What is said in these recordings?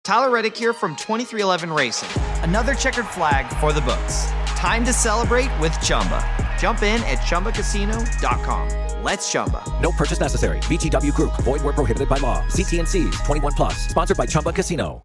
Tyler Reddick here from 2311 Racing. Another checkered flag for the books. Time to celebrate with Chumba. Jump in at ChumbaCasino.com. Let's Chumba. No purchase necessary. VGW Group. Void where prohibited by law. See T&Cs. 21 plus. Sponsored by Chumba Casino.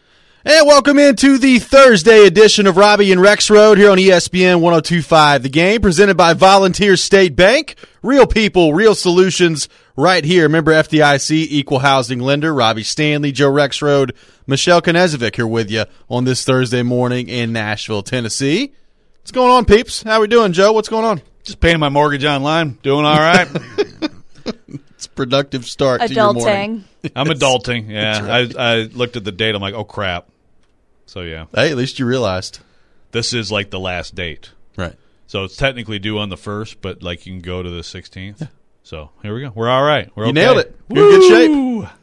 And welcome into the Thursday edition of Robbie and Rex Road here on ESPN 102.5. The Game, presented by Volunteer State Bank. Real people, real solutions right here. Member FDIC, equal housing lender. Robbie Stanley, Joe Rexrode, Michelle Konezovic here with you on this Thursday morning in Nashville, Tennessee. What's going on, peeps? How we doing, Joe? What's going on? Just paying my mortgage online. Doing all right. It's a productive start to your morning. I'm adulting, yeah. Right. I looked at the date. I'm like, oh, crap. So, yeah. Hey, at least you realized. This is like the last date. Right. So it's technically due on the 1st, but like you can go to the 16th. Yeah. So here we go. We're all right. We're you okay. Nailed it. You're in good shape.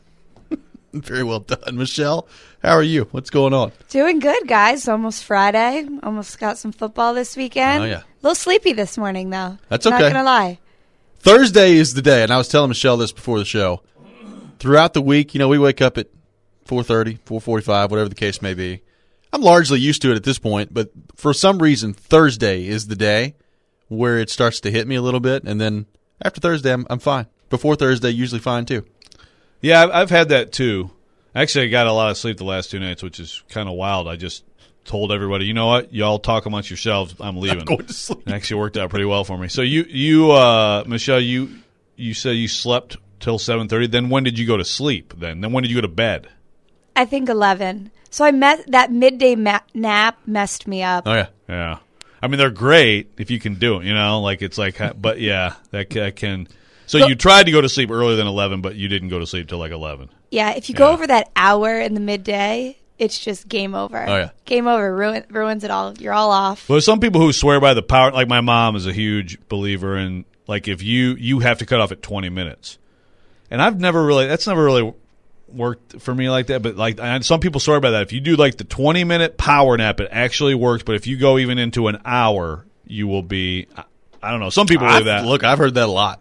Very well done. Michelle, how are you? What's going on? Doing good, guys. Almost Friday. Almost got some football this weekend. Oh, yeah. A little sleepy this morning, though. That's okay. Not going to lie. Thursday is the day, and I was telling Michelle this before the show. Throughout the week, we wake up at 4:30, 4:45, whatever the case may be. I'm largely used to it at this point, but for some reason, Thursday is the day where it starts to hit me a little bit, and then after Thursday, I'm fine. Before Thursday, usually fine, too. Yeah, I've had that, too. Actually, I got a lot of sleep the last 2 nights, which is kind of wild. I just told everybody, you know what? Y'all talk amongst yourselves. I'm leaving. I'm going to sleep. It actually worked out pretty well for me. So you Michelle, you said you slept till 7:30. Then when did you go to sleep? Then when did you go to bed? I think 11. So that midday nap messed me up. Oh, yeah. Yeah. I mean, they're great if you can do it, but yeah, that can. So you tried to go to sleep earlier than 11, but you didn't go to sleep till like 11. Yeah, if you go over that hour in the midday, it's just game over. Oh, yeah. Game over. Ruins it all. You're all off. Well, there's some people who swear by the power. Like my mom is a huge believer in, like, if you have to cut off at 20 minutes. And that's never really worked for me like that. But like, some people swear by that. If you do like the 20-minute power nap, it actually works. But if you go even into an hour, you will be, I don't know. Some people believe that. Look, I've heard that a lot.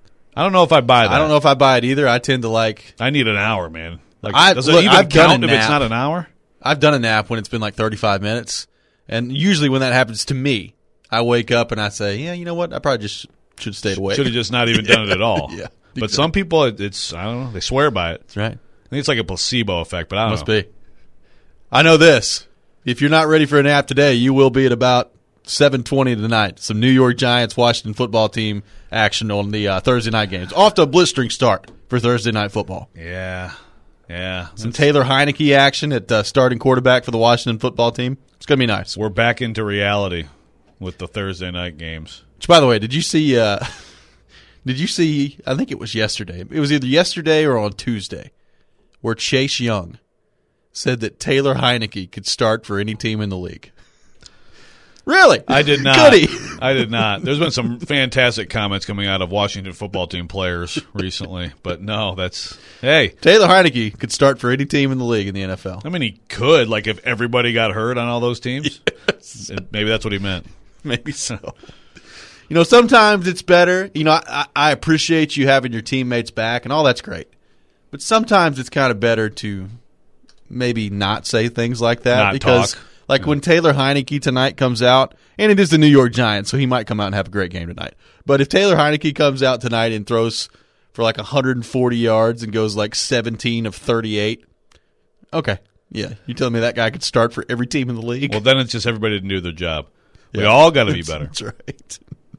I don't know if I buy that. I don't know if I buy it either. I tend to like. I need an hour, man. Like, does it even count if it's not an hour? I've done a nap when it's been like 35 minutes. And usually when that happens to me, I wake up and I say, yeah, you know what? I probably just should have stayed awake. Should have just not even done it at all. Yeah. But some people, I don't know, they swear by it. That's right. I think it's like a placebo effect, but I don't know. Must be. I know this. If you're not ready for a nap today, you will be at about 7:20 tonight. Some New York Giants, Washington football team action on the Thursday night games. Off to a blistering start for Thursday night football. Yeah. Some Taylor Heineke action at starting quarterback for the Washington football team. It's going to be nice. We're back into reality with the Thursday night games. Which, by the way, did you see I think it was yesterday. It was either yesterday or on Tuesday, where Chase Young said that Taylor Heineke could start for any team in the league. Really? I did not. Goody. I did not. There's been some fantastic comments coming out of Washington football team players recently, but no, hey. Taylor Heineke could start for any team in the league in the NFL. I mean, he could, like if everybody got hurt on all those teams. Yes. Maybe that's what he meant. Maybe so. Sometimes it's better. I appreciate you having your teammates back, and all that's great. But sometimes it's kind of better to maybe not say things like that. Not because talk. Like when Taylor Heineke tonight comes out, and it is the New York Giants, so he might come out and have a great game tonight. But if Taylor Heineke comes out tonight and throws for like 140 yards and goes like 17 of 38, okay. Yeah, you telling me that guy could start for every team in the league? Well, then it's just everybody to do their job. We all got to be better. That's right.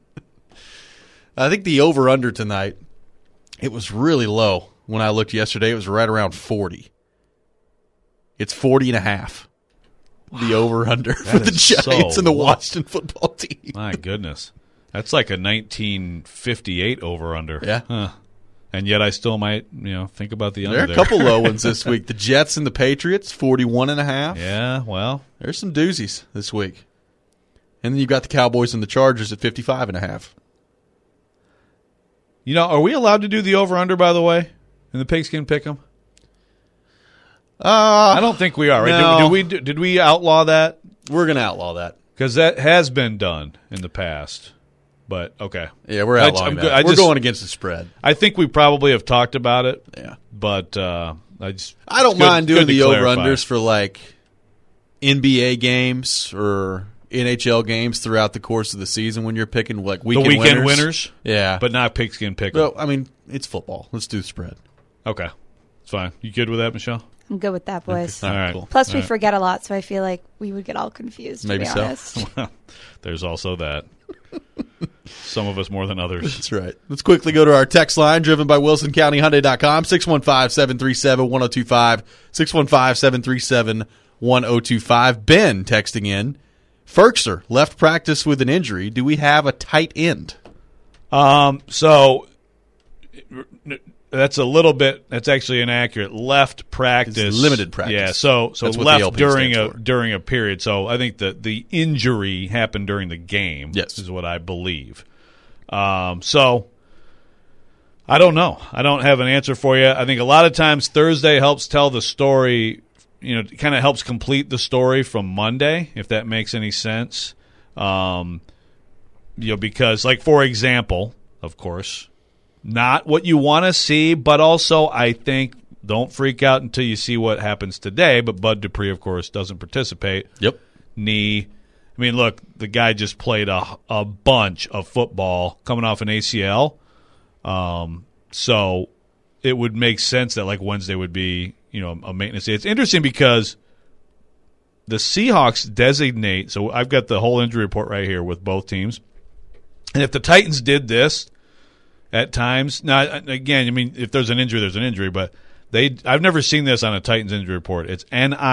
I think the over-under tonight, it was really low. When I looked yesterday, it was right around 40. It's 40.5. The over-under for the Giants and the Washington football team. My goodness. That's like a 1958 over-under. Yeah. Huh. And yet I still might, think about the under there. There are a couple low ones this week. The Jets and the Patriots, 41.5. Yeah, well. There's some doozies this week. And then you've got the Cowboys and the Chargers at 55.5. Are we allowed to do the over-under, by the way, in the Pigskin Pick'em? I don't think we are, right? No. Did we outlaw that? We're going to outlaw that. Because that has been done in the past. But, okay. Yeah, we're outlawing that. We're going against the spread. I think we probably have talked about it. Yeah. But I don't mind doing the clarify. over-unders for like NBA games or NHL games throughout the course of the season when you're picking like weekend winners. Yeah. But not pigskin pick 'em. Well, I mean, it's football. Let's do the spread. Okay. It's fine. You good with that, Michelle? I'm good with that, boys. All right, right. cool. Plus, we forget a lot, so I feel like we would get all confused, to Maybe be so. honest. There's also that. Some of us more than others. That's right. Let's quickly go to our text line driven by WilsonCountyHyundai.com, 615-737-1025, 615-737-1025. Ben texting in, Ferkser left practice with an injury. Do we have a tight end? So that's a little bit. That's actually inaccurate. Left practice, It's limited practice. Yeah. So That's what the left LP during stands for. a period. So I think the injury happened during the game. Yes. is what I believe. So I don't know. I don't have an answer for you. I think a lot of times Thursday helps tell the story. You know, kind of helps complete the story from Monday, if that makes any sense. Because, like, for example, of course, not what you want to see, but also I think don't freak out until you see what happens today. But Bud Dupree, of course, doesn't participate. Yep. Knee. I mean, look, the guy just played a bunch of football coming off an ACL. So it would make sense that, like, Wednesday would be, a maintenance day. It's interesting because the Seahawks designate – so I've got the whole injury report right here with both teams. And if the Titans did this at times – now, again, I mean, if there's an injury, there's an injury. But I've never seen this on a Titans injury report. It's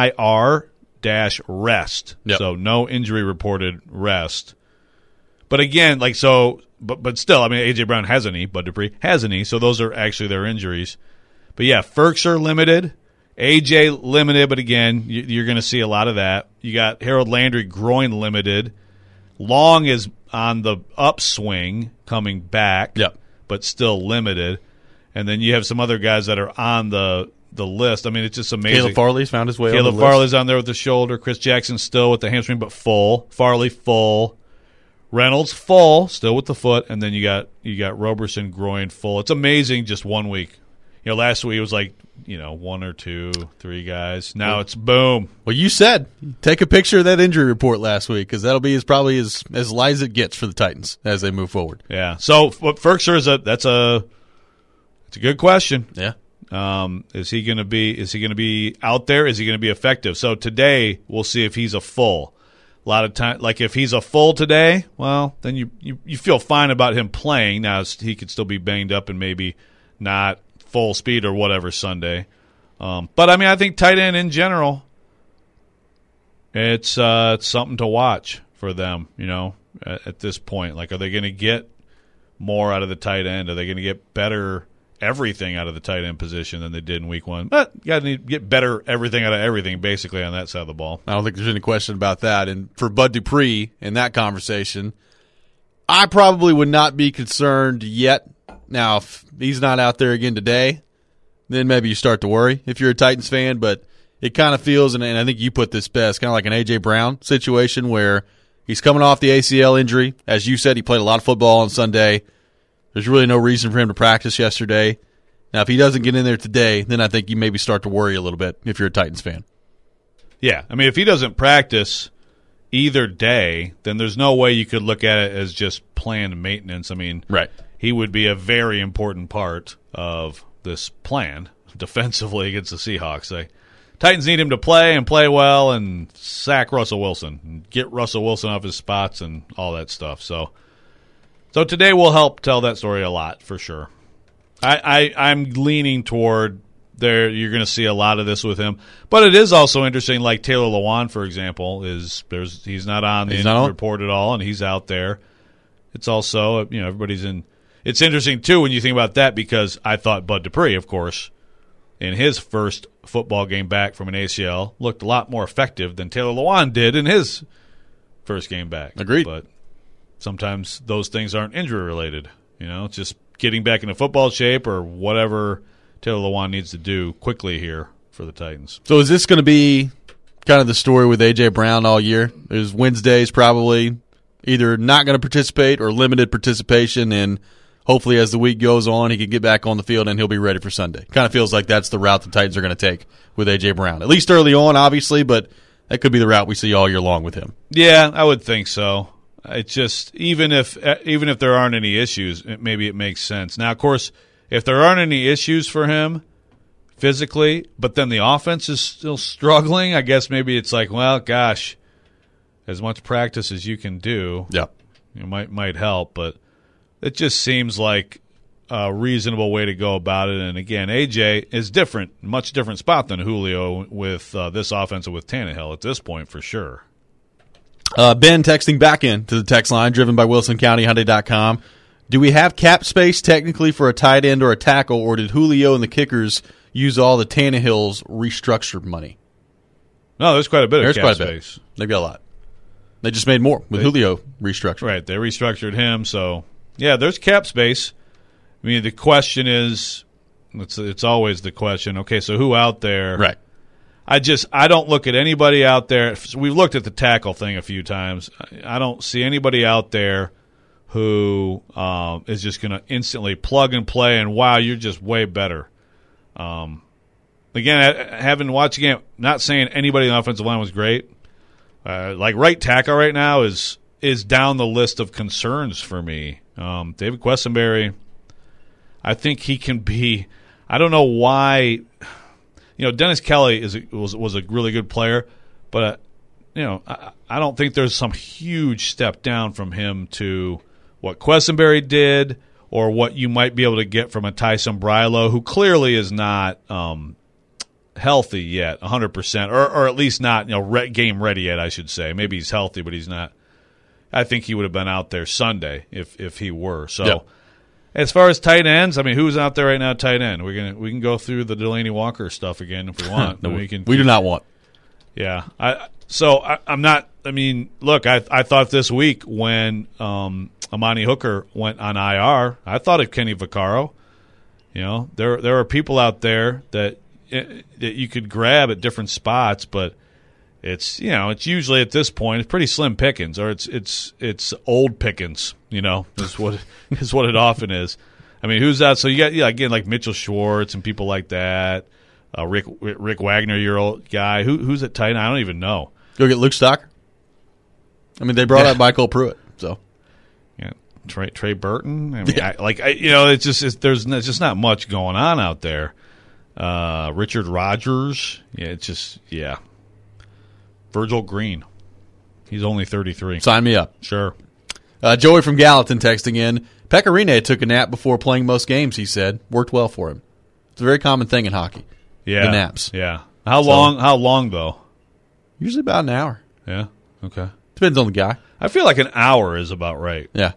NIR-rest. Yep. So no injury reported rest. But again, like so – but still, I mean, A.J. Brown has a knee. Bud Dupree has a knee. So those are actually their injuries. But, yeah, Ferkser limited. AJ limited, but again, you're going to see a lot of that. You got Harold Landry groin limited. Long is on the upswing coming back, Yep. but still limited. And then you have some other guys that are on the list. I mean, it's just amazing. Caleb Farley's found his way on Caleb the list. Farley's on there with the shoulder. Chris Jackson still with the hamstring, but full. Farley full. Reynolds full, still with the foot. And then you got Roberson groin full. It's amazing just 1 week. Last week it was like, 1 or 2, 3 guys. Now it's boom. Well, you said take a picture of that injury report last week because that'll be probably as light as it gets for the Titans as they move forward. Yeah. So Ferkser it's a good question. Yeah. Is he going to be out there? Is he going to be effective? So today we'll see if he's a full. A lot of time, like if he's a full today, well, then you feel fine about him playing. Now he could still be banged up and maybe not full speed or whatever Sunday. But I mean, I think tight end in general, it's something to watch for them. At this point, like, are they going to get more out of the tight end? Are they going to get better everything out of the tight end position than they did in week 1? But you got to get better everything out of everything, basically, on that side of the ball. I don't think there's any question about that. And for Bud Dupree in that conversation, I probably would not be concerned yet. Now, if he's not out there again today, then maybe you start to worry if you're a Titans fan. But it kind of feels, and I think you put this best, kind of like an A.J. Brown situation where he's coming off the ACL injury. As you said, he played a lot of football on Sunday. There's really no reason for him to practice yesterday. Now, if he doesn't get in there today, then I think you maybe start to worry a little bit if you're a Titans fan. Yeah, I mean, if he doesn't practice either day, then there's no way you could look at it as just planned maintenance. I mean, Right. He would be a very important part of this plan defensively against the Seahawks. Titans need him to play and play well and sack Russell Wilson and get Russell Wilson off his spots and all that stuff. So today will help tell that story a lot for sure. I'm leaning toward there. You're going to see a lot of this with him, but it is also interesting. Like Taylor Lewan, for example, he's not on the injury report at all, and he's out there. It's also everybody's in. It's interesting too when you think about that because I thought Bud Dupree, of course, in his first football game back from an ACL, looked a lot more effective than Taylor Lewan did in his first game back. Agreed. But sometimes those things aren't injury related. It's just getting back into football shape or whatever Taylor Lewan needs to do quickly here for the Titans. So is this going to be kind of the story with A.J. Brown all year? There's Wednesdays probably either not going to participate or limited participation, and hopefully as the week goes on, he can get back on the field and he'll be ready for Sunday. Kind of feels like that's the route the Titans are going to take with A.J. Brown. At least early on, obviously, but that could be the route we see all year long with him. Yeah, I would think so. It's just even if there aren't any issues, maybe it makes sense. Now, of course, if there aren't any issues for him physically, but then the offense is still struggling, I guess maybe it's like, well, gosh, as much practice as you can do, it might help. But it just seems like a reasonable way to go about it. And again, AJ is different, much different spot than Julio with this offense with Tannehill at this point for sure. Ben texting back in to the text line, driven by WilsonCountyHyundai.com. Do we have cap space technically for a tight end or a tackle, or did Julio and the kickers use all the Tannehill's restructured money? No, there's quite a bit of cap space. They've got a lot. They just made more with Julio restructured. Right, they restructured him, so yeah, there's cap space. I mean, the question is, it's always the question. Okay, so who out there? Right. I don't look at anybody out there. We've looked at the tackle thing a few times. I don't see anybody out there who is just going to instantly plug and play and, wow, you're just way better. Again, having watched the game, not saying anybody in the offensive line was great. Like right tackle right now is down the list of concerns for me. David Quessenberry, I think he can be – I don't know why – Dennis Kelly was a really good player, but I don't think there's some huge step down from him to what Quessenberry did or what you might be able to get from a Tyson Brilo, who clearly is not healthy yet, 100%, or at least not game ready yet, I should say. Maybe he's healthy, but he's not. I think he would have been out there Sunday if he were. So. Yep. As far as tight ends, I mean, who's out there right now? Tight end. We can go through the Delaney Walker stuff again if we want. No, we do not want. Yeah. I'm not. I mean, look, I thought this week when Amani Hooker went on IR, I thought of Kenny Vaccaro. There are people out there that you could grab at different spots, but it's usually at this point it's pretty slim pickings, or it's old pickings. Is what it often is. I mean, who's that? So you got again like Mitchell Schwartz and people like that. Rick Wagner, your old guy. Who's at tight end? I don't even know. Go get Luke Stocker. I mean, they brought up Michael Pruitt. So yeah, Trey Burton. I mean, it's just there's just not much going on out there. Richard Rodgers. Yeah, Virgil Green. He's only 33. Sign me up. Sure. Joey from Gallatin texting in. Pecorine took a nap before playing most games, he said. Worked well for him. It's a very common thing in hockey. Yeah. The naps. Yeah. How long, though? Usually about an hour. Yeah. Okay. Depends on the guy. I feel like an hour is about right. Yeah.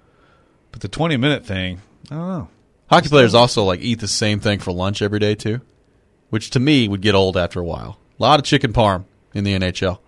But the 20-minute thing, I don't know. Hockey players also eat the same thing for lunch every day, too, which to me would get old after a while. A lot of chicken parm in the NHL.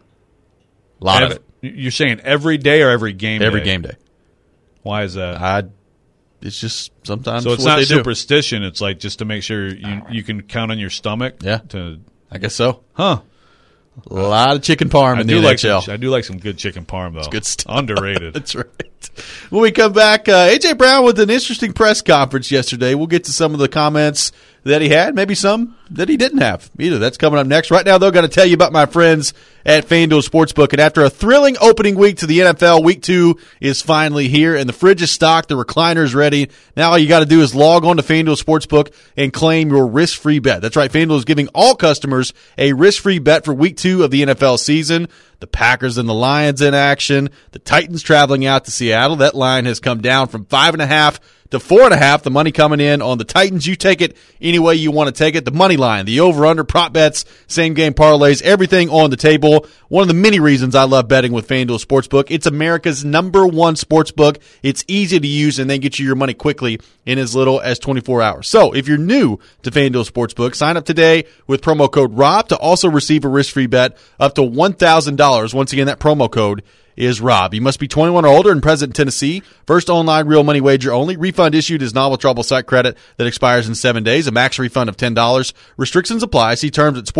A lot of it. You're saying every day or every game day? Every game day. Why is that? It's just sometimes so it's what not they superstition. It's like just to make sure you can count on your stomach. Yeah. I guess so. Huh. A lot of chicken parm in the NHL. I do like some good chicken parm, though. It's good stuff. Underrated. That's right. When we come back, A.J. Brown with an interesting press conference yesterday. We'll get to some of the comments that he had, maybe some that he didn't have either. That's coming up next. Right now, though, got to tell you about my friends at FanDuel Sportsbook. And after a thrilling opening week to the NFL, Week 2 is finally here, and the fridge is stocked, the recliner is ready. Now all you got to do is log on to FanDuel Sportsbook and claim your risk-free bet. That's right, FanDuel is giving all customers a risk-free bet for Week 2 of the NFL season. The Packers and the Lions in action. The Titans traveling out to Seattle. That line has come down from 5.5 to 4.5. The money coming in on the Titans. You take it any way you want to take it. The money line, the over-under, prop bets, same-game parlays, everything on the table. One of the many reasons I love betting with FanDuel Sportsbook. It's America's #1 sportsbook. It's easy to use, and they get you your money quickly in as little as 24 hours. So if you're new to FanDuel Sportsbook, sign up today with promo code ROB to also receive a risk-free bet up to $1,000. Once again, that promo code is Rob. You must be 21 or older and present in Tennessee. First online real money wager only. Refund issued is novel trouble site credit that expires in 7 days. A max refund of $10. Restrictions apply. See terms at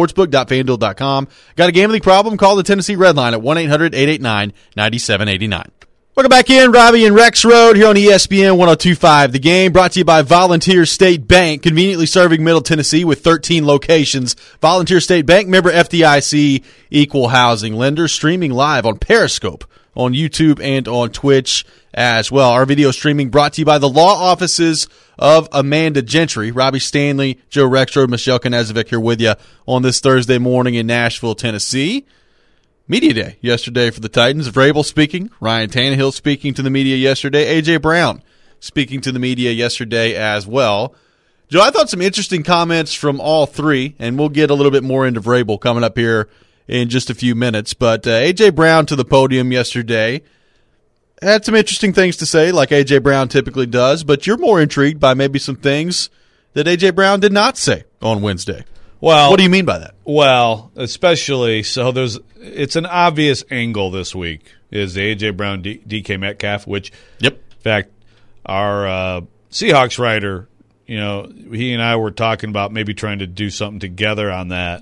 sportsbook.fanduel.com. Got a gambling problem? Call the Tennessee Red Line at 1-800-889-9789. Welcome back in, Robbie and Rex Road here on ESPN 102.5. The Game brought to you by Volunteer State Bank, conveniently serving Middle Tennessee with 13 locations. Volunteer State Bank, member FDIC, equal housing lender, streaming live on Periscope, on YouTube, and on Twitch as well. Our video streaming brought to you by the law offices of Amanda Gentry. Robbie Stanley, Joe Rexrode, Michelle Knezovic here with you on this Thursday morning in Nashville, Tennessee. Media day yesterday for the Titans. Vrabel speaking. Ryan Tannehill speaking to the media yesterday. A.J. Brown speaking to the media yesterday as well. Joe, I thought some interesting comments from all three, and we'll get a little bit more into Vrabel coming up here in just a few minutes. But A.J. Brown to the podium yesterday had some interesting things to say, like A.J. Brown typically does, but you're more intrigued by maybe some things that A.J. Brown did not say on Wednesday. Well, what do you mean by that? Well, especially so it's an obvious angle this week is the A.J. Brown DK Metcalf, which in fact our Seahawks writer, he and I were talking about maybe trying to do something together on that.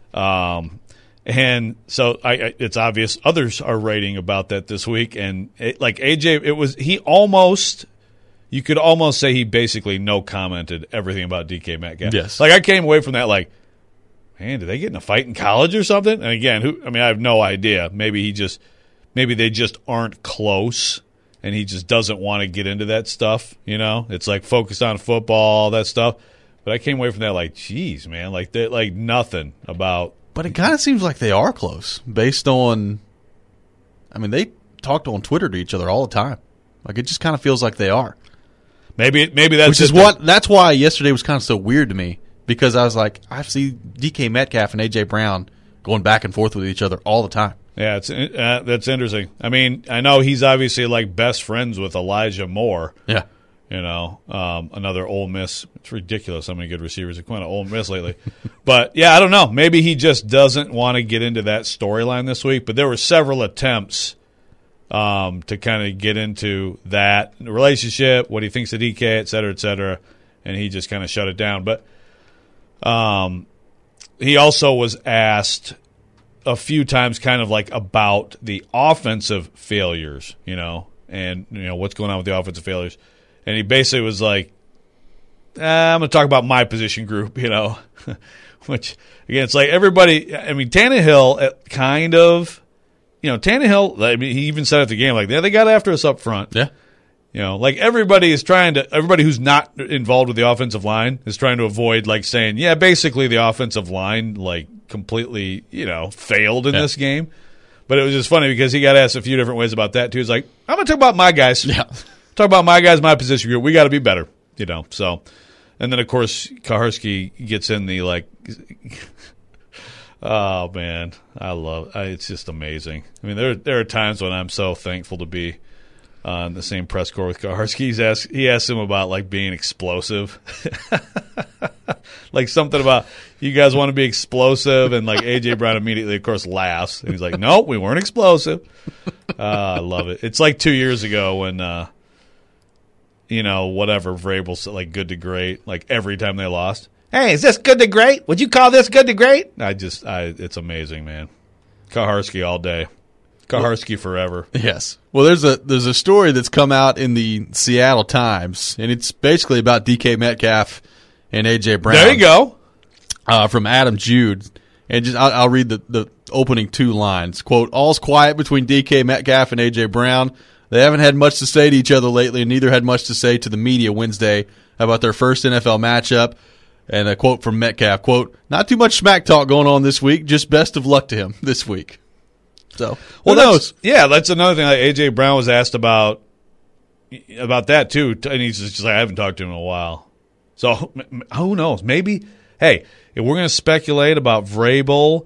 And so it's obvious others are writing about that this week, and AJ, you could almost say he basically no commented everything about DK Metcalf. Yes. Like I came away from that like, man, did they get in a fight in college or something? And again, I have no idea. Maybe they just aren't close, and he just doesn't want to get into that stuff. It's like focused on football, all that stuff. But I came away from that like, geez, man, like they're like nothing about. But it kind of seems like they are close based on, they talk on Twitter to each other all the time. Like it just kind of feels like they are. Maybe that's that's why yesterday was kind of so weird to me, because I was like, I see DK Metcalf and A.J. Brown going back and forth with each other all the time. Yeah, that's interesting. I know he's obviously like best friends with Elijah Moore. Yeah. Another Ole Miss. It's ridiculous how many good receivers have come out of Ole Miss lately. But, yeah, I don't know. Maybe he just doesn't want to get into that storyline this week. But there were several attempts to kind of get into that relationship, what he thinks of DK, et cetera, and he just kind of shut it down. But he also was asked a few times kind of like about the offensive failures, and what's going on with the offensive failures. And he basically was like, I'm going to talk about my position group, which, again, it's like everybody – Tannehill kind of – Tannehill, he even said at the game, like, yeah, they got after us up front. Yeah. Like everybody who's not involved with the offensive line is trying to avoid, like, saying, yeah, basically the offensive line, like, completely, failed in this game. But it was just funny because he got asked a few different ways about that, too. He's like, I'm going to talk about my guys. Yeah. Talk about my guys, my position group. We got to be better, So, and then of course Kaharski gets in the like. Oh man, it's just amazing. There are times when I'm so thankful to be on the same press corps with Kaharski. He asked him about like being explosive, like something about you guys want to be explosive, and like A.J. Brown immediately, of course, laughs and he's like, "Nope, we weren't explosive." I love it. It's like 2 years ago when. Whatever Vrabel said, like good to great, like every time they lost. Hey, is this good to great? Would you call this good to great? It's amazing, man. Kaharski all day. Kaharski forever. Yes. Well, there's a story that's come out in the Seattle Times, and it's basically about DK Metcalf and A.J. Brown. There you go. From Adam Jude. And just I'll read the opening two lines. Quote, all's quiet between DK Metcalf and A.J. Brown. They haven't had much to say to each other lately, and neither had much to say to the media Wednesday about their first NFL matchup. And a quote from Metcalf, quote, not too much smack talk going on this week, just best of luck to him this week. So, who knows? That's another thing. Like A.J. Brown was asked about that, too, and he's just like, I haven't talked to him in a while. So, who knows? Maybe, hey, if we're going to speculate about Vrabel,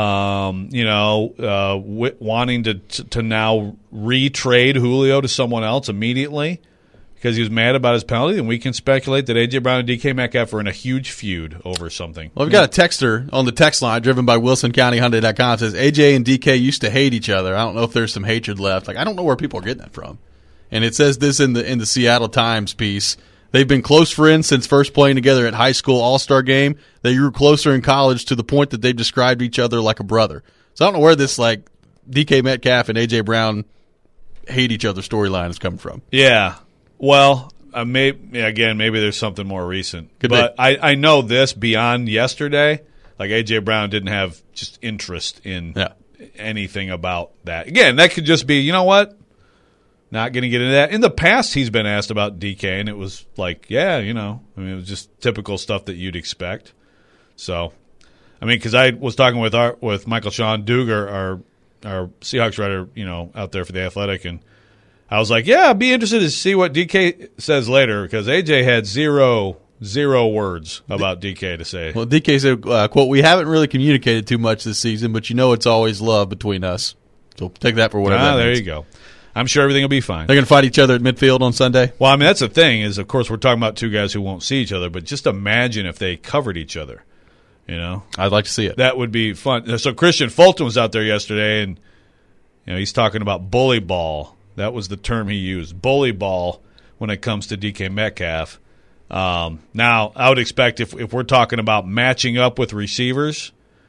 wanting to now retrade Julio to someone else immediately because he was mad about his penalty, and we can speculate that A.J. Brown and DK Metcalf are in a huge feud over something. Well, we've got a texter on the text line driven by WilsonCountyHyundai.com says A.J. and DK used to hate each other. I don't know if there's some hatred left. Like, I don't know where people are getting that from. And it says this in the Seattle Times piece. They've been close friends since first playing together at high school all-star game. They grew closer in college to the point that they've described each other like a brother. So I don't know where this, like, DK Metcalf and A.J. Brown hate each other storyline is coming from. Yeah. Well, maybe there's something more recent. Could but be. I know this beyond yesterday. Like A.J. Brown didn't have just interest in anything about that. Again, that could just be, you know what? Not going to get into that. In the past, he's been asked about DK, and it was like, it was just typical stuff that you'd expect. So, because I was talking with Michael Sean Duger, our Seahawks writer, out there for The Athletic, and I was like, I'd be interested to see what DK says later, because AJ had zero words about DK to say. Well, DK said, quote, "We haven't really communicated too much this season, but it's always love between us. So take that for whatever that There means." you go. I'm sure everything will be fine. They're going to fight each other at midfield on Sunday? Well, that's the thing is, of course, we're talking about two guys who won't see each other, but just imagine if they covered each other, I'd like to see it. That would be fun. So Christian Fulton was out there yesterday, and he's talking about bully ball. That was the term he used, bully ball, when it comes to DK Metcalf. Now, I would expect if we're talking about matching up with receivers,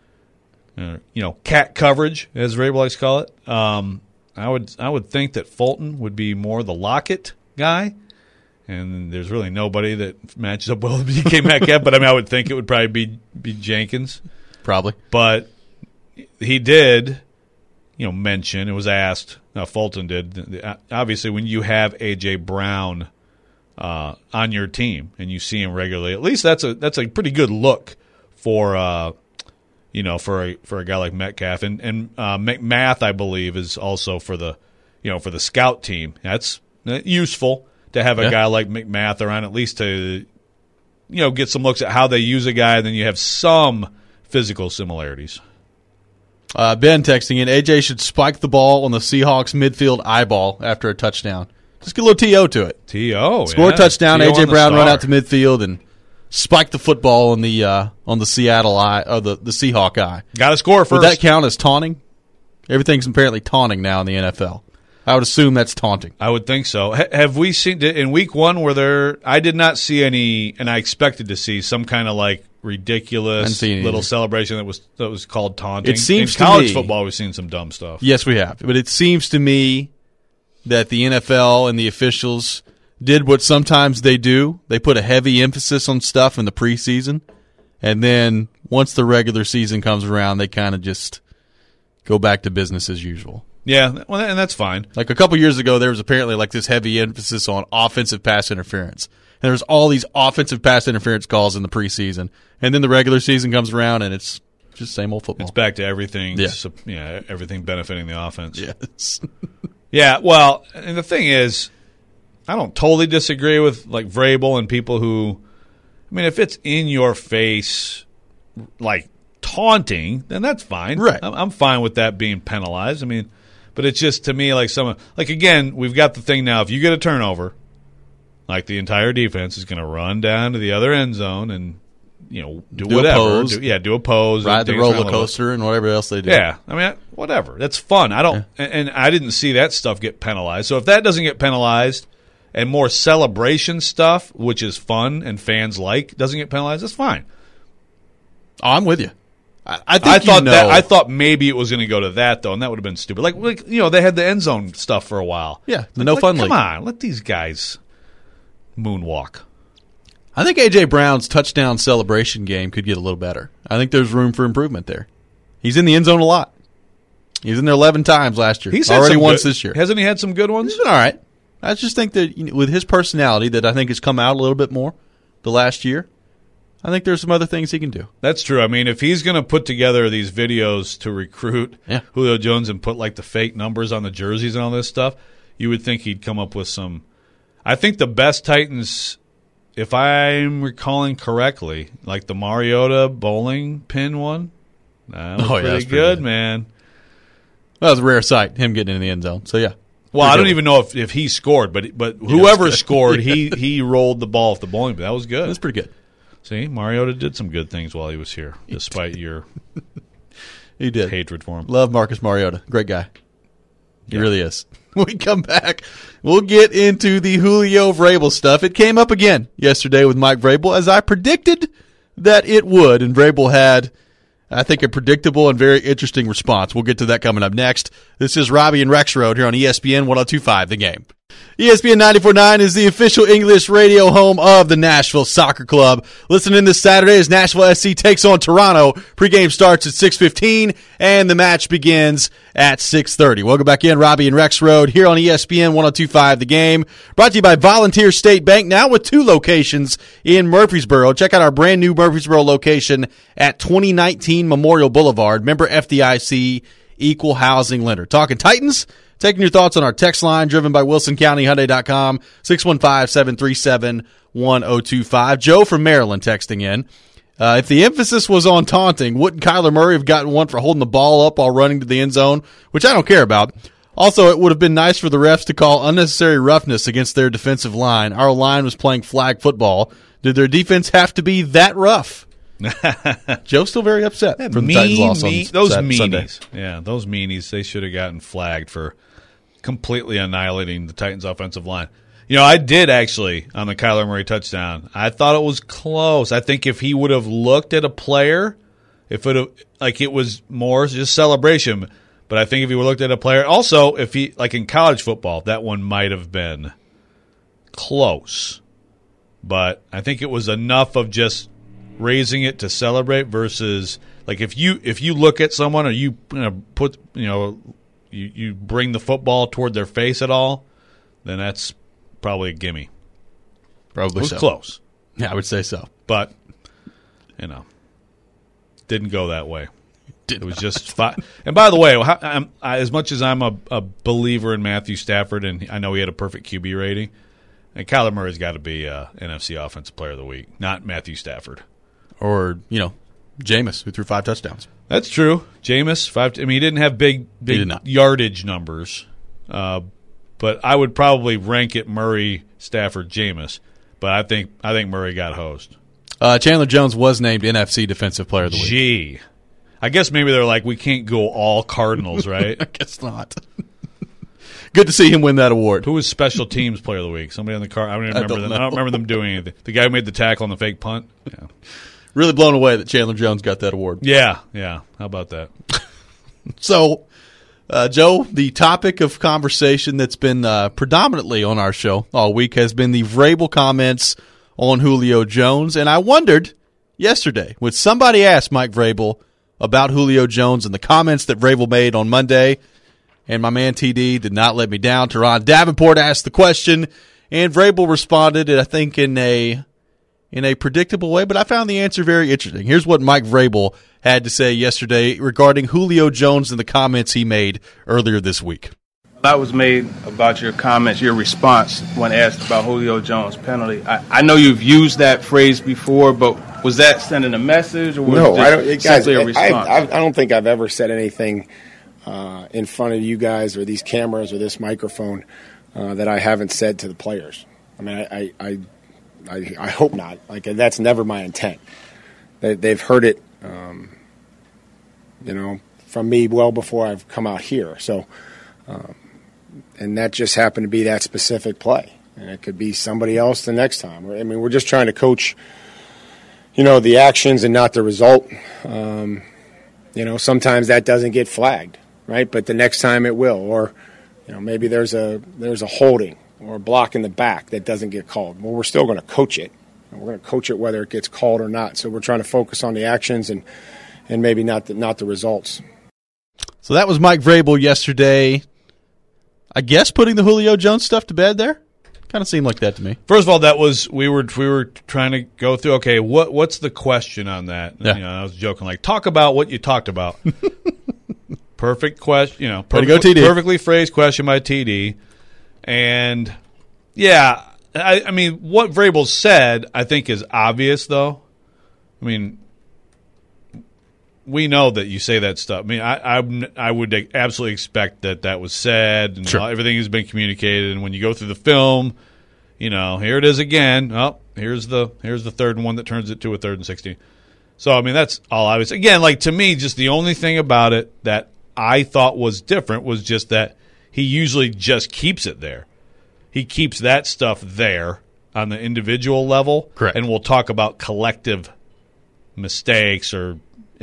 cat coverage, as Vrabel likes to call it, I would think that Fulton would be more the Lockett guy, and there's really nobody that matches up well with DK Metcalf. But I would think it would probably be Jenkins, probably. But he did, mention, it was asked. Fulton did. Obviously, when you have A.J. Brown on your team and you see him regularly, at least that's a pretty good look for for a guy like Metcalf, and McMath, I believe, is also for the scout team. That's useful to have a guy like McMath around, at least to get some looks at how they use a guy, and then you have some physical similarities. Ben texting in, AJ should spike the ball on the Seahawks midfield eyeball after a touchdown. Just get a little TO to it. TO, score a touchdown. AJ Brown run out to midfield and spike the football on the Seattle eye, or the Seahawk eye. Got to score first. Would that count as taunting? Everything's apparently taunting now in the NFL. I would assume that's taunting. I would think so. Have we seen in week one? I did not see any, and I expected to see some kind of like ridiculous little celebration that was called taunting. It seems in college to me, football, we've seen some dumb stuff. Yes, we have. But it seems to me that the NFL and the officials did what sometimes they do. They put a heavy emphasis on stuff in the preseason, and then once the regular season comes around, they kind of just go back to business as usual. Yeah, well, and that's fine. Like a couple years ago, there was apparently like this heavy emphasis on offensive pass interference. And there's all these offensive pass interference calls in the preseason. And then the regular season comes around, and it's just same old football. It's back to everything. Yeah. Everything benefiting the offense. Yes. Yeah, well, and the thing is, I don't totally disagree with like Vrabel and people who, if it's in your face, like taunting, then that's fine. Right. I'm fine with that being penalized. But it's just, to me, like again, we've got the thing now, if you get a turnover, like the entire defense is going to run down to the other end zone and, do whatever. Do a pose. Ride the roller coaster and whatever else they do. Yeah. Whatever. That's fun. And I didn't see that stuff get penalized. So if that doesn't get penalized and more celebration stuff, which is fun and fans like, doesn't get penalized, that's fine. Oh, I'm with you. I thought maybe it was going to go to that, though, and that would have been stupid. Like they had the end zone stuff for a while. Yeah, the no fun league. Come on, let these guys moonwalk. I think A.J. Brown's touchdown celebration game could get a little better. I think there's room for improvement there. He's in the end zone a lot. He was in there 11 times last year. He's already once this year. Hasn't he had some good ones? He's been all right. I just think that with his personality that I think has come out a little bit more the last year, I think there's some other things he can do. That's true. If he's going to put together these videos to recruit Julio Jones and put like the fake numbers on the jerseys and all this stuff, you would think he'd come up with some. I think the best Titans, if I'm recalling correctly, like the Mariota bowling pin one, that was pretty good, man. Well, that was a rare sight, him getting in the end zone. So, yeah. Well, I don't even know if he scored, but whoever scored, he rolled the ball off the bowling pin. That was good. That's pretty good. See, Mariota did some good things while he was here, despite your he did. hatred for him. Love Marcus Mariota. Great guy. He really is. When we come back, we'll get into the Julio Vrabel stuff. It came up again yesterday with Mike Vrabel, as I predicted that it would. And Vrabel had I think a predictable and very interesting response. We'll get to that coming up next. This is Robbie and Rexroad here on ESPN 102.5 The Game. ESPN 94.9 is the official English radio home of the Nashville Soccer Club. Listen in this Saturday as Nashville SC takes on Toronto. Pregame starts at 6:15, and the match begins at 6:30. Welcome back in, Robbie and Rexroad here on ESPN 102.5 The Game. Brought to you by Volunteer State Bank, now with 2 locations in Murfreesboro. Check out our brand new Murfreesboro location at 2019 Memorial Boulevard. Member FDIC, equal housing lender. Talking Titans. Taking your thoughts on our text line, driven by WilsonCountyHyundai.com, 615-737-1025. Joe from Maryland texting in. If the emphasis was on taunting, wouldn't Kyler Murray have gotten one for holding the ball up while running to the end zone, which I don't care about. Also, it would have been nice for the refs to call unnecessary roughness against their defensive line. Our line was playing flag football. Did their defense have to be that rough? Joe's still very upset from the Titans loss on those Sunday. meanies. Yeah, those meanies, they should have gotten flagged for completely annihilating the Titans' offensive line. You know, I did actually on the Kyler Murray touchdown. I thought it was close. I think if he would have looked at a player, if it like it was more just celebration. But I think if he would have looked at a player, also if he like in college football, that one might have been close. But I think it was enough of just raising it to celebrate versus like if you look at someone or you put you bring the football toward their face at all, then that's probably a gimme. Probably it was so. Close. Yeah, I would say so. But didn't go that way. It was just fine. And by the way, as much as I'm a believer in Matthew Stafford, and I know he had a perfect QB rating, and Kyler Murray's got to be NFC Offensive Player of the Week, not Matthew Stafford. Or, Jameis, who threw 5 touchdowns. That's true. Jameis, 5. I mean, he didn't have big yardage numbers, but I would probably rank it Murray, Stafford, Jameis. But I think Murray got hosed. Chandler Jones was named NFC Defensive Player of the Week. Gee. I guess maybe they're like, we can't go all Cardinals, right? I guess not. Good to see him win that award. Who was Special Teams Player of the Week? Somebody on the car. I don't even remember them. I don't remember them doing anything. The guy who made the tackle on the fake punt. Yeah. Really blown away that Chandler Jones got that award. Yeah. How about that? So, Joe, the topic of conversation that's been predominantly on our show all week has been the Vrabel comments on Julio Jones. And I wondered yesterday, would somebody ask Mike Vrabel about Julio Jones and the comments that Vrabel made on Monday? And my man TD did not let me down. Teron Davenport asked the question, and Vrabel responded, I think, in a predictable way, but I found the answer very interesting. Here's what Mike Vrabel had to say yesterday regarding Julio Jones and the comments he made earlier this week. A lot was made about your comments, your response when asked about Julio Jones' penalty. I know you've used that phrase before, but was that sending a message or was it just simply a response? I don't think I've ever said anything in front of you guys or these cameras or this microphone that I haven't said to the players. I mean, I hope not. Like, that's never my intent. They've heard it, from me well before I've come out here. So, and that just happened to be that specific play. And it could be somebody else the next time. I mean, we're just trying to coach, the actions and not the result. Sometimes that doesn't get flagged, right? But the next time it will. Or, maybe there's a holding or a block in the back that doesn't get called. Well, we're still going to coach it. We're going to coach it whether it gets called or not. So we're trying to focus on the actions and maybe not the results. So that was Mike Vrabel yesterday. I guess putting the Julio Jones stuff to bed there? Kind of seemed like that to me. First of all, that was we were trying to go through. Okay, what's the question on that? Yeah. I was joking, like talk about what you talked about. Perfect question. Perfectly phrased question by TD, and yeah, I mean what Vrabel said I think is obvious though. I mean, we know that you say that stuff. I mean, I would absolutely expect that was said and sure. Everything has been communicated. And when you go through the film, here it is again. Oh, here's the third one that turns it to a 3rd and 16. So I mean, that's all obvious. Again, like to me, just the only thing about it that I thought was different was just that he usually just keeps it there. He keeps that stuff there on the individual level. Correct. And we'll talk about collective mistakes or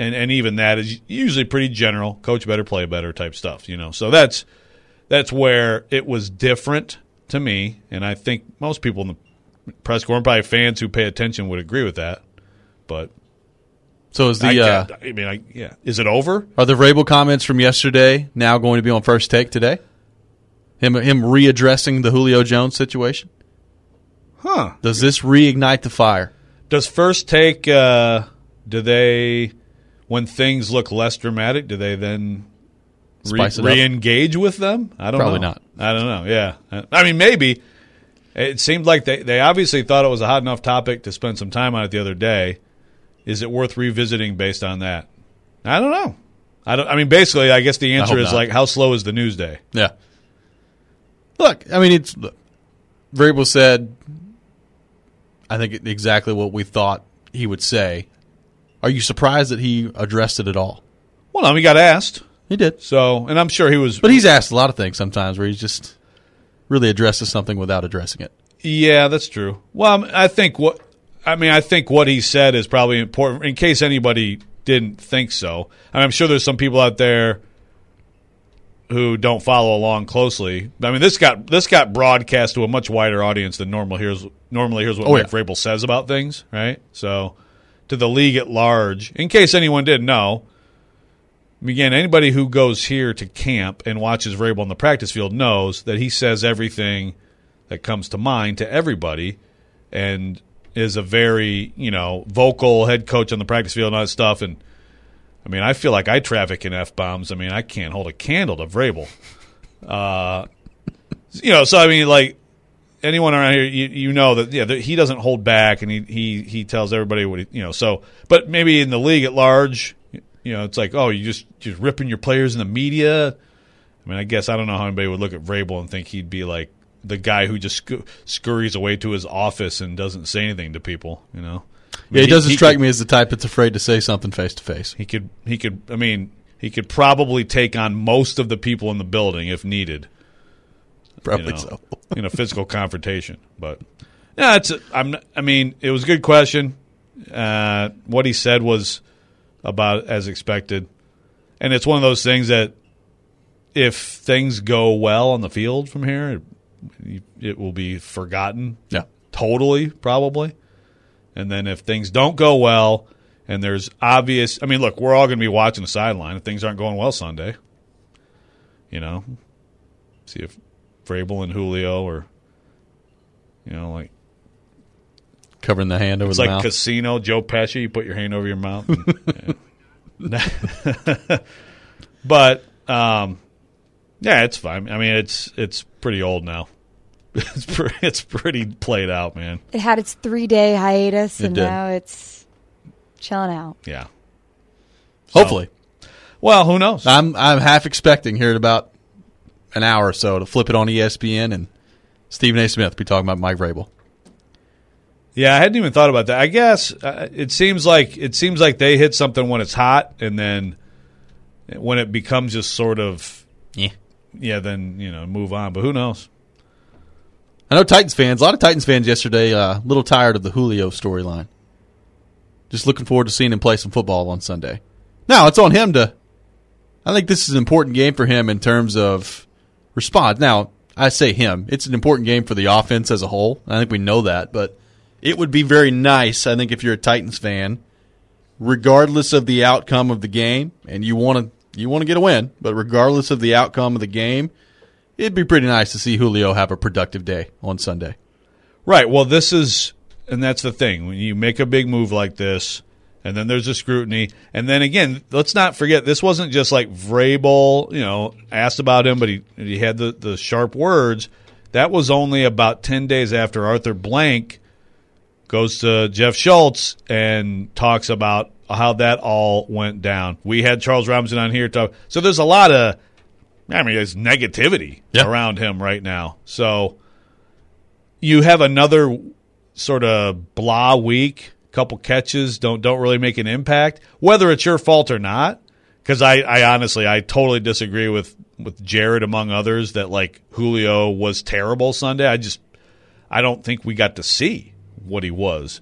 and even that is usually pretty general. Coach better, play better type stuff, So that's where it was different to me, and I think most people in the press corps, and probably fans who pay attention, would agree with that. But so is is it over? Are the Vrabel comments from yesterday now going to be on First Take today? Him readdressing the Julio Jones situation? Huh? Does this reignite the fire? Does First Take? Do they, when things look less dramatic, do they then re-engage with them? I don't know. Probably not. I don't know. Yeah, I mean maybe. It seemed like they obviously thought it was a hot enough topic to spend some time on it the other day. Is it worth revisiting based on that? I don't know. I mean, basically, I guess the answer is like, how slow is the news day? Yeah. Look, I mean, Vrabel said, I think exactly what we thought he would say. Are you surprised that he addressed it at all? Well, no, he got asked. He did. So, and I'm sure he was. But he's asked a lot of things sometimes where he just really addresses something without addressing it. Yeah, that's true. Well, I think what he said is probably important in case anybody didn't think so. I'm sure there's some people out there who don't follow along closely. I mean, this got broadcast to a much wider audience than normally hears what Mike Vrabel says about things, right? So, to the league at large, in case anyone didn't know, again, anybody who goes here to camp and watches Vrabel on the practice field knows that he says everything that comes to mind to everybody, and is a very, vocal head coach on the practice field and all that stuff. And, I mean, I feel like I traffic in F-bombs. I mean, I can't hold a candle to Vrabel. So, I mean, like, anyone around here, you know that, he doesn't hold back, and he tells everybody what so, but maybe in the league at large, it's like, oh, you just ripping your players in the media. I mean, I guess I don't know how anybody would look at Vrabel and think he'd be like the guy who just scurries away to his office and doesn't say anything to people, I mean, he doesn't strike me as the type that's afraid to say something face to face. He could probably take on most of the people in the building if needed. Probably so. In a physical confrontation. But yeah, it was a good question. What he said was about as expected. And it's one of those things that if things go well on the field from here, it will be forgotten. Yeah. Totally, probably. And then if things don't go well and there's obvious – look, we're all going to be watching the sideline if things aren't going well Sunday. See if Vrabel and Julio or, like – covering the hand over the mouth. It's like Casino, Joe Pesci. You put your hand over your mouth. But, it's fine. I mean, it's pretty old now. It's pretty played out, man. It had its 3-day hiatus, and did. now it's chilling out. Yeah. Hopefully. Well, who knows? I'm half expecting here in about an hour or so to flip it on ESPN and Stephen A. Smith be talking about Mike Vrabel. Yeah, I hadn't even thought about that. I guess it seems like they hit something when it's hot, and then when it becomes just sort of then move on. But who knows? I know a lot of Titans fans yesterday, a little tired of the Julio storyline. Just looking forward to seeing him play some football on Sunday. Now it's on him to. I think this is an important game for him in terms of response. Now I say him; it's an important game for the offense as a whole. I think we know that, but. It would be very nice, I think, if you're a Titans fan, regardless of the outcome of the game, and you want to get a win, but regardless of the outcome of the game, it'd be pretty nice to see Julio have a productive day on Sunday. Right. Well, and that's the thing. When you make a big move like this, and then there's a scrutiny, and then again, let's not forget, this wasn't just like Vrabel, asked about him, but he had the sharp words. That was only about 10 days after Arthur Blank goes to Jeff Schultz and talks about how that all went down. We had Charles Robinson on here. So there's a lot of, there's negativity around him right now. So you have another sort of blah week, couple catches, don't really make an impact, whether it's your fault or not. Because I honestly, I totally disagree with Jared, among others, that like Julio was terrible Sunday. I don't think we got to see what he was.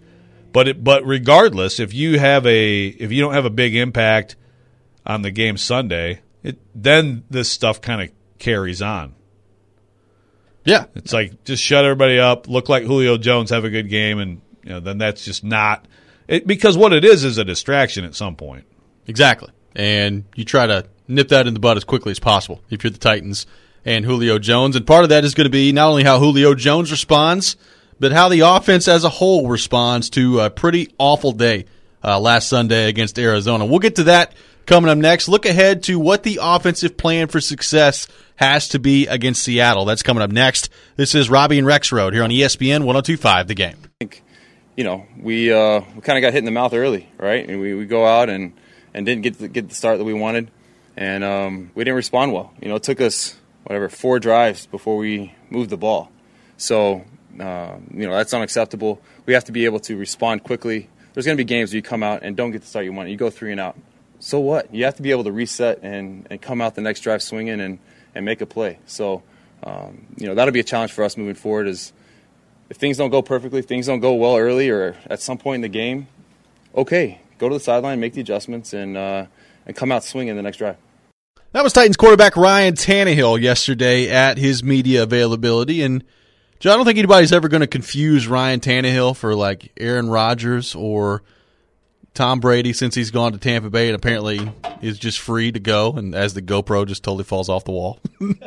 But regardless, if you don't have a big impact on the game Sunday, then this stuff kind of carries on. Yeah, it's like just shut everybody up, look like Julio Jones, have a good game, and then that's just not it, because what it is a distraction at some point. Exactly, and you try to nip that in the bud as quickly as possible if you're the Titans and Julio Jones. And part of that is going to be not only how Julio Jones responds, but how the offense as a whole responds to a pretty awful day last Sunday against Arizona. We'll get to that coming up next. Look ahead to what the offensive plan for success has to be against Seattle. That's coming up next. This is Robbie and Rexroad here on ESPN 102.5 The Game. I think, we kind of got hit in the mouth early, right? And we go out and didn't get the start that we wanted, and we didn't respond well. It took us 4 drives before we moved the ball. So that's unacceptable. We have to be able to respond quickly. There's going to be games where you come out and don't get the start you want. You go 3 and out. So what? You have to be able to reset and come out the next drive swinging and make a play. So, that'll be a challenge for us moving forward is if things don't go perfectly, if things don't go well early or at some point in the game, okay, go to the sideline, make the adjustments, and come out swinging the next drive. That was Titans quarterback Ryan Tannehill yesterday at his media availability. And, Joe, I don't think anybody's ever going to confuse Ryan Tannehill for, like, Aaron Rodgers or Tom Brady since he's gone to Tampa Bay and apparently is just free to go, and as the GoPro just totally falls off the wall.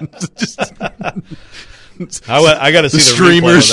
I got to see the streamers.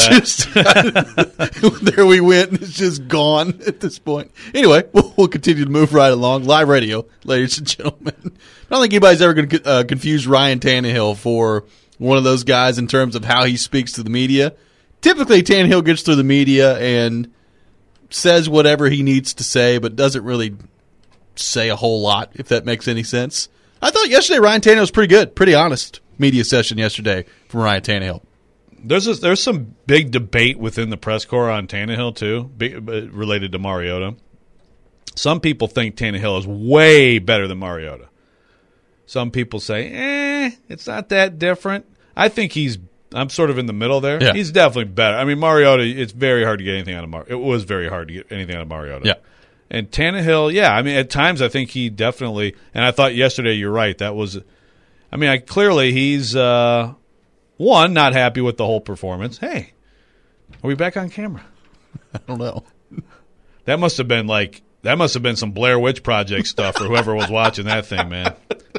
There we went. It's just gone at this point. Anyway, we'll continue to move right along. Live radio, ladies and gentlemen. I don't think anybody's ever going to confuse Ryan Tannehill for one of those guys in terms of how he speaks to the media. Typically, Tannehill gets through the media and says whatever he needs to say, but doesn't really say a whole lot, if that makes any sense. I thought yesterday Ryan Tannehill was pretty good, pretty honest media session yesterday from Ryan Tannehill. There's some big debate within the press corps on Tannehill, too, related to Mariota. Some people think Tannehill is way better than Mariota. Some people say, it's not that different. I think I'm sort of in the middle there. Yeah. He's definitely better. I mean, Mariota, it's very hard to get anything out of Mariota. It was very hard to get anything out of Mariota. Yeah. And Tannehill, I mean, at times I think he definitely, and I thought yesterday, you're right, that was, I mean, clearly he's, one, not happy with the whole performance. Hey, are we back on camera? I don't know. That must have been some Blair Witch Project stuff for whoever was watching that thing, man.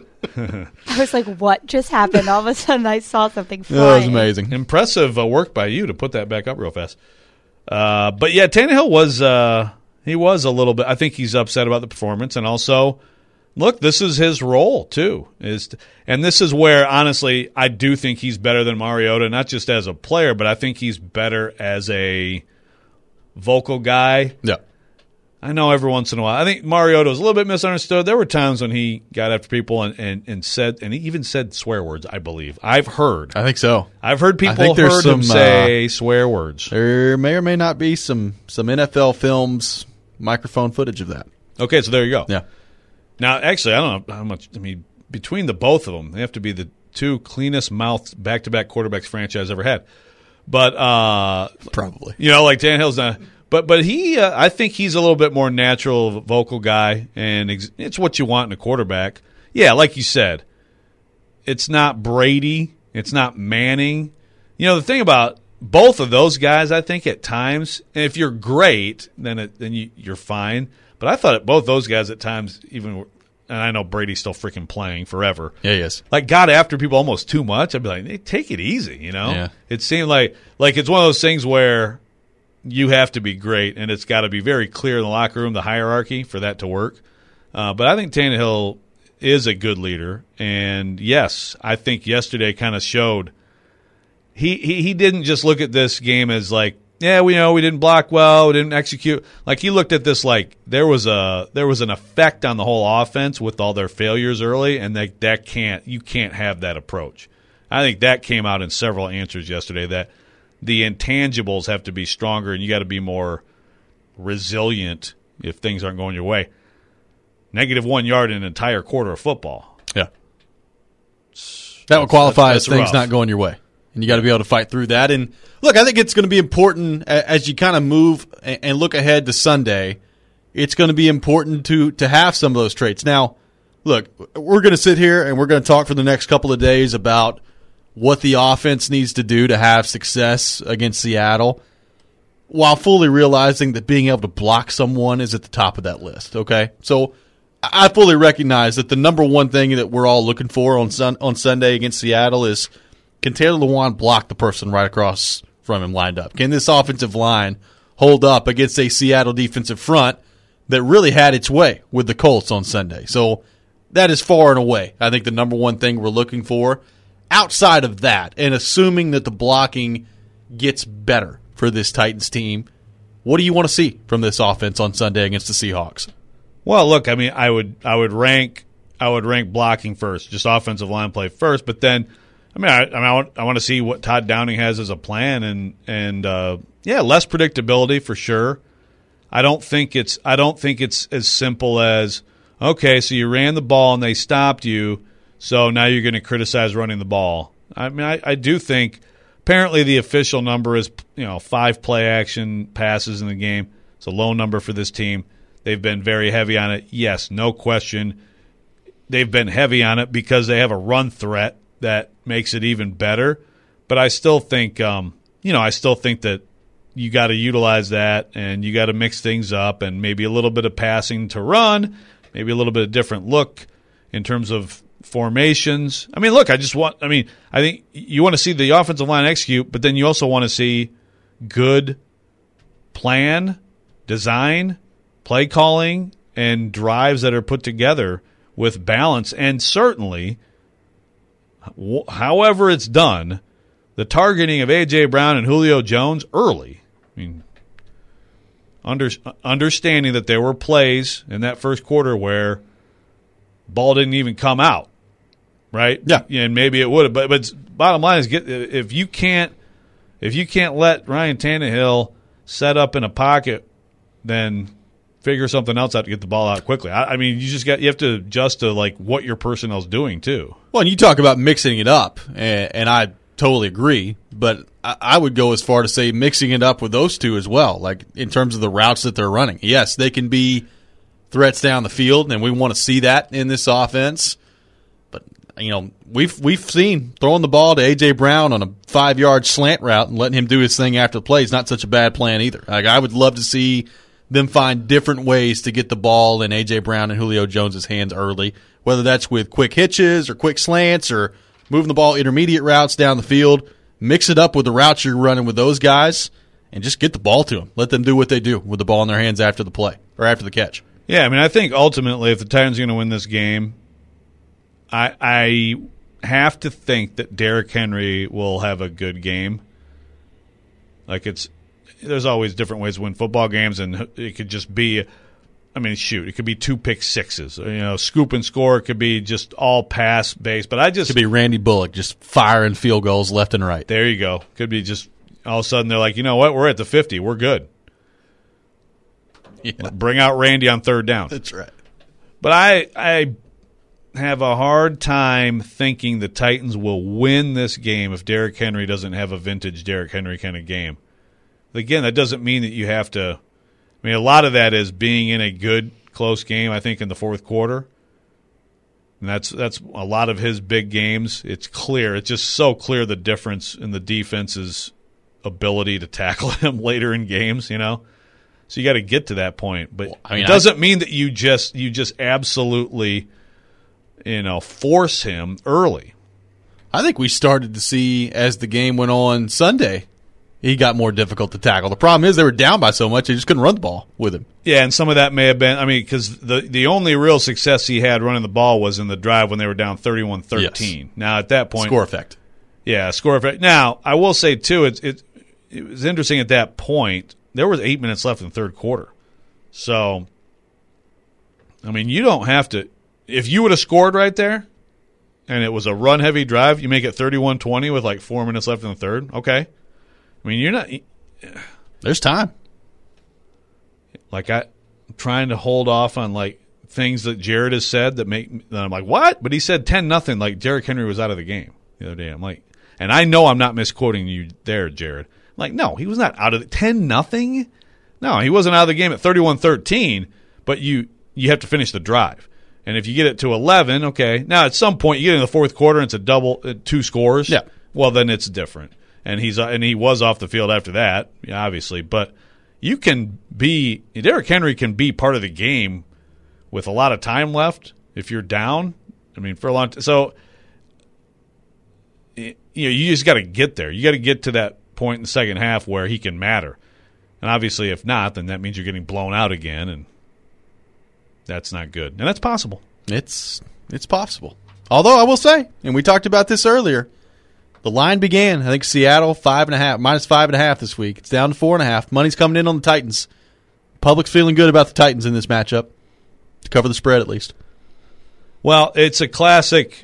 I was like, what just happened? All of a sudden I saw something flying. That was amazing. Impressive work by you to put that back up real fast. But yeah, Tannehill was he was a little bit, I think he's upset about the performance, and also, look, this is his role too. And this is where, honestly, I do think he's better than Mariota, not just as a player, but I think he's better as a vocal guy. Yeah. I know every once in a while. I think Mariota was a little bit misunderstood. There were times when he got after people and said, and he even said swear words, I believe. I think so. I've heard people heard him say swear words. There may or may not be some NFL films, microphone footage of that. Okay, so there you go. Yeah. Now, actually, I don't know how much. I mean, between the both of them, they have to be the 2 cleanest mouthed back-to-back quarterbacks franchise ever had. But probably, like Tannehill's not. But he, I think he's a little bit more natural vocal guy, and it's what you want in a quarterback. Yeah, like you said, it's not Brady, it's not Manning. The thing about both of those guys, I think at times, and if you're great, then you're fine. But I thought both those guys at times, even, and I know Brady's still freaking playing forever. Yeah, he is. Like, got after people almost too much. I'd be like, hey, take it easy, Yeah. It seemed like it's one of those things where you have to be great, and it's got to be very clear in the locker room, the hierarchy, for that to work. But I think Tannehill is a good leader, and yes, I think yesterday kind of showed he didn't just look at this game as like, yeah, we didn't block well, we didn't execute. Like, he looked at this like there was an effect on the whole offense with all their failures early, and you can't have that approach. I think that came out in several answers yesterday, that the intangibles have to be stronger, and you got to be more resilient if things aren't going your way. -1 yard in an entire quarter of football. Yeah. That would qualify as things rough. not going your way. and you got to be able to fight through that. And look, I think it's going to be important as you kind of move and look ahead to Sunday. It's going to be important to have some of those traits. Now, look, we're going to sit here and we're going to talk for the next couple of days about what the offense needs to do to have success against Seattle, while fully realizing that being able to block someone is at the top of that list, okay? So I fully recognize that the number one thing that we're all looking for on Sunday against Seattle is, can Taylor Lewan block the person right across from him lined up? Can this offensive line hold up against a Seattle defensive front that really had its way with the Colts on Sunday? So that is far and away, I think, the number one thing we're looking for. Outside of that, and assuming that the blocking gets better for this Titans team, what do you want to see from this offense on Sunday against the Seahawks? Well, look, I mean, I would rank blocking first, just offensive line play first, but then, I want to see what Todd Downing has as a plan, and less predictability for sure. I don't think it's as simple as, okay, so you ran the ball and they stopped you, so now you're going to criticize running the ball. I mean, I do think apparently the official number is 5 play action passes in the game. It's a low number for this team. They've been very heavy on it. Yes, no question. They've been heavy on it because they have a run threat that makes it even better. But I still think, that you got to utilize that and you got to mix things up and maybe a little bit of passing to run, maybe a little bit of different look in terms of formations. I mean, look, I think you want to see the offensive line execute, but then you also want to see good plan, design, play calling, and drives that are put together with balance. And certainly, however it's done, the targeting of A.J. Brown and Julio Jones early. I mean, understanding that there were plays in that first quarter where ball didn't even come out. Right? Yeah. And maybe it would have, but bottom line is, if you can't let Ryan Tannehill set up in a pocket, then figure something else out to get the ball out quickly. I mean, you have to adjust to like what your personnel's doing too. Well, and you talk about mixing it up, and I totally agree, but I would go as far to say mixing it up with those two as well, like in terms of the routes that they're running. Yes, they can be threats down the field, and we want to see that in this offense. We've seen throwing the ball to A.J. Brown on a 5-yard slant route and letting him do his thing after the play is not such a bad plan either. Like, I would love to see them find different ways to get the ball in A.J. Brown and Julio Jones' hands early, whether that's with quick hitches or quick slants or moving the ball intermediate routes down the field. Mix it up with the routes you're running with those guys and just get the ball to them. Let them do what they do with the ball in their hands after the play or after the catch. Yeah, I mean, I think ultimately if the Titans are going to win this game, I have to think that Derrick Henry will have a good game. Like, there's always different ways to win football games, and it could just be, it could be 2 pick sixes. Scoop and score. It could be just all pass based. But it could be Randy Bullock just firing field goals left and right. There you go. Could be just all of a sudden they're like, you know what? We're at the 50. We're good. Yeah. Bring out Randy on third down. That's right. But I have a hard time thinking the Titans will win this game if Derrick Henry doesn't have a vintage Derrick Henry kind of game. Again, that doesn't mean that you have to – a lot of that is being in a good, close game, I think, in the fourth quarter. And that's a lot of his big games. It's clear. It's just so clear the difference in the defense's ability to tackle him later in games, So you got to get to that point. But it doesn't mean that you just absolutely – force him early. I think we started to see as the game went on Sunday, he got more difficult to tackle. The problem is they were down by so much they just couldn't run the ball with him. Yeah, and some of that may have been, because the only real success he had running the ball was in the drive when they were down 31-13. Yes. Now at that point, score effect. Yeah, score effect. Now I will say too, it was interesting at that point. There was 8 minutes left in the third quarter, so you don't have to. If you would have scored right there and it was a run-heavy drive, you make it 31-20 with like 4 minutes left in the third, okay. You're not – there's time. Like, I'm trying to hold off on, like, things that Jared has said that I'm like, what? But he said 10-0, like Derrick Henry was out of the game the other day. I'm like – And I know I'm not misquoting you there, Jared. Like, no, he was not out of 10-0. No, he wasn't out of the game at 31-13, but you have to finish the drive. And if you get it to 11, okay. Now, at some point, you get in the fourth quarter and it's a double, 2 scores. Yeah. Well, then it's different. And he was off the field after that, obviously. But Derrick Henry can be part of the game with a lot of time left if you're down. I mean, for a long time. So, you just got to get there. You got to get to that point in the second half where he can matter. And obviously, if not, then that means you're getting blown out again, and that's not good. And that's possible. It's possible. Although I will say, and we talked about this earlier, the line began, I think Seattle minus 5.5 this week. It's down to 4.5. Money's coming in on the Titans. Public's feeling good about the Titans in this matchup, to cover the spread at least. Well, it's a classic,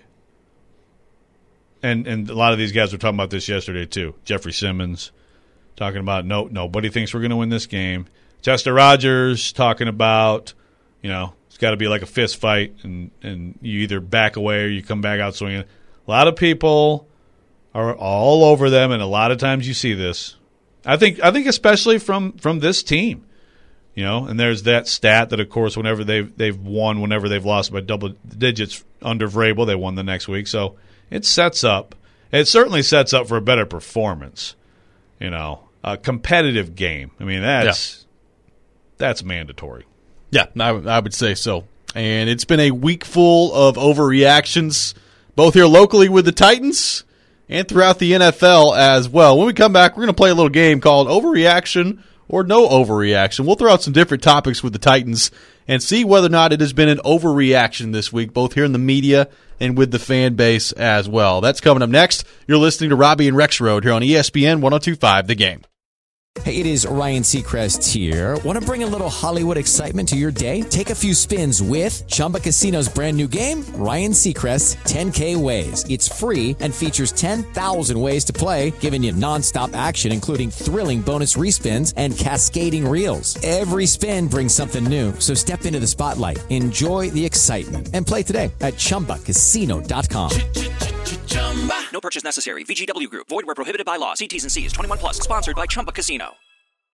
and a lot of these guys were talking about this yesterday too. Jeffrey Simmons talking about nobody thinks we're going to win this game. Chester Rogers talking about, it's got to be like a fist fight, and you either back away or you come back out swinging. A lot of people are all over them, and a lot of times you see this. I think especially from this team, and there's that stat that, of course, whenever they've won, whenever they've lost by double digits under Vrabel, they won the next week. So it certainly sets up for a better performance, a competitive game. I mean, that's mandatory. Yeah, I would say so. And it's been a week full of overreactions, both here locally with the Titans and throughout the NFL as well. When we come back, we're going to play a little game called Overreaction or No Overreaction. We'll throw out some different topics with the Titans and see whether or not it has been an overreaction this week, both here in the media and with the fan base as well. That's coming up next. You're listening to Robbie and Rexrode here on ESPN 102.5 The Game. Hey, it is Ryan Seacrest here. Want to bring a little Hollywood excitement to your day? Take a few spins with Chumba Casino's brand new game, Ryan Seacrest's 10K Ways. It's free and features 10,000 ways to play, giving you nonstop action, including thrilling bonus respins and cascading reels. Every spin brings something new, so step into the spotlight, enjoy the excitement, and play today at ChumbaCasino.com. No purchase necessary. VGW Group. Void where prohibited by law. See T's and C's. 21 plus. Sponsored by Chumba Casino.